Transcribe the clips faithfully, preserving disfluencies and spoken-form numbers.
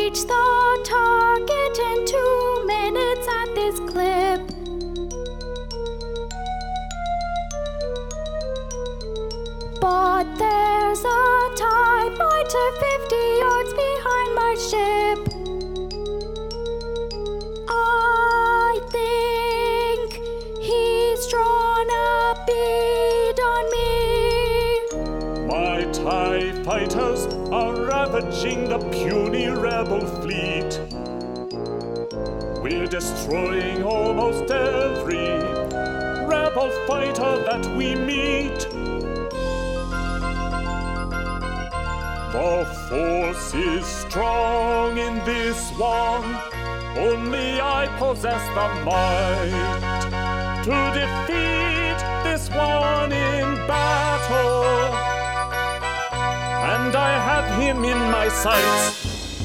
reach the target in two minutes at this clip. But there's a TIE fighter fifty yards behind my ship. I think he's drawn a bead on me. My TIE fighters are ravaging the puny rebel fleet. We're destroying almost every rebel fighter that we meet. The force is strong in this one. Only I possess the might to defeat this one in battle. And I have him in my sights.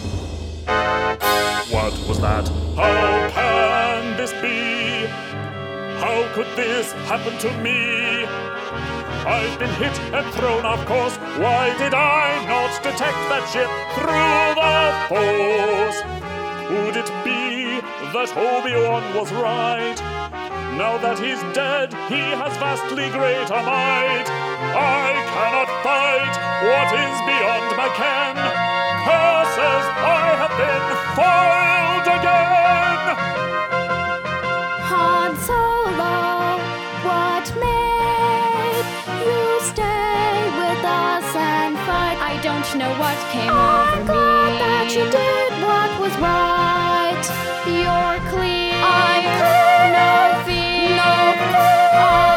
What was that? How can this be? How could this happen to me? I've been hit and thrown off course. Why did I not detect that ship through the force? Could it be that Obi-Wan was right? Now that he's dead, he has vastly greater might. I cannot fight what is beyond my ken. Curses, I have been foiled again. Han Solo, what made you stay with us and fight? I don't know what came over me. I'm glad that you did what was right. You're clear. I'm clear. No fear. No fear.